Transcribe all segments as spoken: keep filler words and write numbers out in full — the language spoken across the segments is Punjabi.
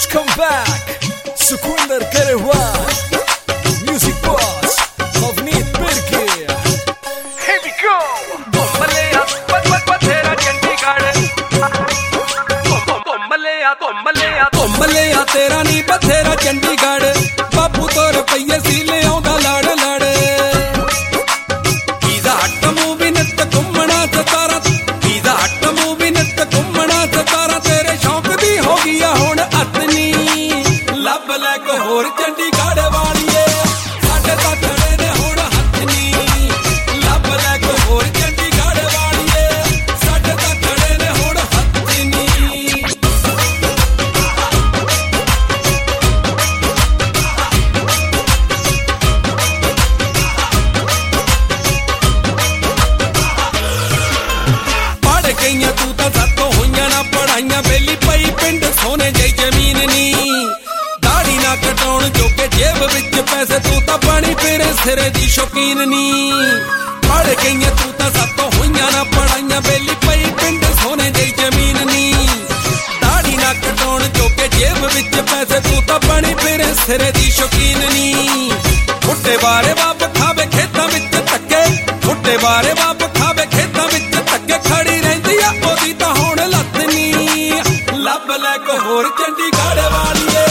Welcome back, Sukwinder Karewan, Music Boss, Navneet Birki. Here we go. Komaleya, Patera Chandigarh. Komaleya, Komaleya, Komaleya, tera nahi Patera Chandigarh. Bapu to rupiye si le aunda lad lad. Pizza Hut movie nit घूमना सतारा. Pizza Hut movie nit घूमना सतारा. तेरे शौक दी हो गया हुण अतनी. ਲੱਭ ਲੈ ਕੋ ਹੋਰ ਚੰਡੀਗੜ੍ਹ ਵਾਲੀਏ ਸਾਡੇ ਤਾਂ ਖੜੇ ਨੇ ਹੁਣ ਹੱਥ ਨੀ ਲੱਭ ਲੈ ਕੋ ਹੋਰ ਚੰਡੀਗੜ੍ਹ ਵਾਲੀਏ ਸਾਡੇ ਤਾਂ ਖੜੇ ਨੇ ਹੁਣ ਹੱਥ ਨੀ ਪੜ ਗਈਆਂ ਤੂੰ ਤਾਂ ਸਾਤੋਂ ਹੋਈਆਂ ਨਾ ਪੜਾਈਆਂ ਬੇਲੀ ਪਈ ਪਿੰਡ ਸੋਨੇ ਜਿਹੀ ਜ਼ਮੀਨ ਨੀ ਕਟਾਉਣ ਜੋਗੇ ਜੇਬ ਵਿੱਚ ਪੈਸੇ ਤੂੰ ਤਾਂ ਪਾਣੀ ਫੇਰੇ ਸਿਰੇ ਦੀ ਸ਼ੌਕੀਨ ਨੀ ਪੜ ਗਈਆਂ ਤੂੰ ਤਾਂ ਸਾਤੋਂ ਹੋਈਆਂ ਨਾ ਪੜਾਈਆਂ ਬੇਲੀ ਪਈ ਪਿੰਡ ਸੋਨੇ ਜਿਹੀ ਜ਼ਮੀਨ ਨੀ ਦਾੜੀ ਨਾ ਕਟਾਉਣ ਜੋਗੇ ਜੇਬ ਵਿੱਚ ਪੈਸੇ ਤੂੰ ਤਾਂ ਪਾਣੀ ਫੇਰੇ ਸਿਰੇ ਦੀ ਸ਼ੌਕੀਨ ਨੀ ਫੁੱਟੇ ਬਾਰੇ ਬਾਪ ਖਾਵੇ ਖੇਤਾਂ ਵਿੱਚ ਧੱਕੇ ਫੁੱਟੇ ਬਾਰੇ ਬਾਪ ਖਾਵੇ ਖੇਤਾਂ ਵਿੱਚ ਧੱਕੇ ਖੜੀ ਰਹਿੰਦੀ ਆ ਉਹਦੀ ਤਾਂ ਹੁਣ ਲੱਤ ਨੀ ਲੱਭ ਲੈ ਕੋ ਹੋਰ ਚੰਡੀਗੜ੍ਹ ਵਾਲੀਏ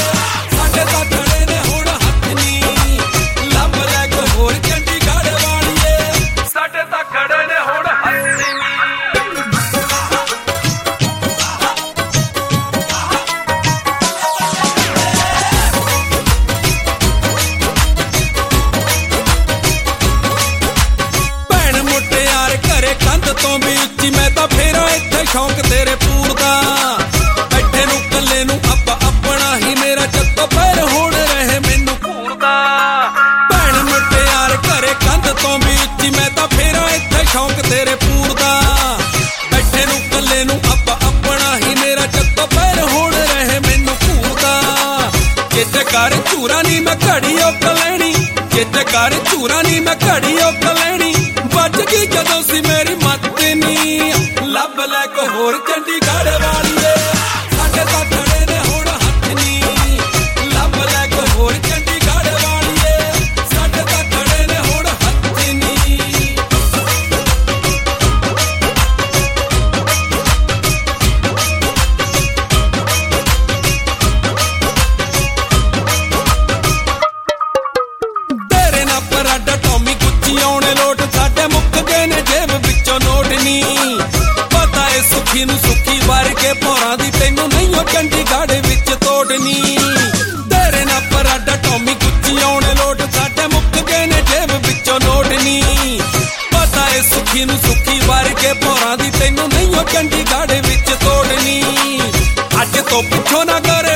ਸ਼ੌਂਕ ਤੇਰੇ ਪੂਰਦਾ ਬੈਠੇ ਨੂੰ ਕੱਲੇ ਨੂੰ ਅੱਪ ਆਪਣਾ ਹੀ ਮੇਰਾ ਚੱਤੋ ਪੈਰ ਹੁਣ ਰਹੇ ਮੈਨੂੰ ਘੂਰਦਾ ਭੈਣ ਮੁਟਿਆਰ ਘਰੇ ਕੰਧ ਤੋਂ ਵੀ ਉੱਚੀ ਮੈਂ ਤਾਂ ਫੇਰਾਂ ਇੱਥੇ ਸ਼ੌਂਕ ਤੇਰੇ ਪੂਰਦਾ ਬੈਠੇ ਨੂੰ ਕੱਲੇ ਨੂੰ ਅੱਪ ਆਪਣਾ ਹੀ ਮੇਰਾ ਚੱਤੋ ਪੈਰ ਹੁਣ ਰਹੇ ਮੈਨੂੰ ਘੂਰਦਾ ਜਿੱਤ ਕਰ ਝੂਰਾ ਨਹੀਂ ਮੈਂ ਘੜੀ ਉੱਕ ਲੈਣੀ ਜਿੱਤ ਕਰ ਝੂਰਾ ਨਹੀਂ ਮੈਂ ਘੜੀ ਉੱਕ ਲੈਣੀ ਵੱਜ ਗਈ ਜਦੋਂ ਸੀ ਮੇਰੀ ਮੱਤ ਨੀ ਲੱਭ ਲੈ ਕੋ ਹੋਰ ਚੰਡੀਗੜ੍ਹ ਵਾਲੀਏ ਸਾਡੇ ਤਾਂ ਖੜੇ ਨੇ ਹੁਣ ਹੱਥ ਨੀ ਲੱਭ ਲੈ ਕੋ ਹੋਰ ਚੰਡੀਗੜ੍ਹ ਵਾਲੀਏ ਸਾਡੇ ਤਾਂ ਖੜੇ ਨੇ ਹੁਣ ਹੱਥ ਨੀ ਤੇਰੇ ਨਾਲ ਪਰਾਡਾ ਟੌਮੀ ਗੁੱਚੀ ਆਉਣੇ ਲੋਟ ਸਾਡੇ ਮੁੱਕ ਗਏ ਨੇ ਜੇਬ ਵਿੱਚੋਂ ਨੋਟ ਨੀ ਸੁਖੀ ਨੂੰ ਸੁਖੀ ਵਾਰ ਕੇ ਭੌਰਾਂ ਦੀ ਤੈਨੂੰ ਨਹੀਂ ਉਹ ਚੰਡੀਗੜ੍ਹ ਵਿੱਚ ਤੋੜਨੀ ਤੇਰੇ ਨਾਲ ਪਰਾਡਾ ਟੌਮੀ ਗੁੱਚੀ ਆਉਣੇ ਲੋਟ ਸਾਡੇ ਮੁੱਕ ਗਏ ਨੇ ਜੇਬ ਵਿੱਚੋਂ ਨੋਟਨੀ ਪਤਾ ਏ ਸੁਖੀ ਨੂੰ ਸੁਖੀ ਵਾਰ ਕੇ ਭੌਰਾਂ ਦੀ ਤੈਨੂੰ ਨਹੀਂ ਉਹ ਚੰਡੀਗੜ੍ਹ ਵਿੱਚ ਤੋੜਨੀ ਅੱਜ ਤੋਂ ਪਿੱਛੋਂ ਨਾ ਕਰ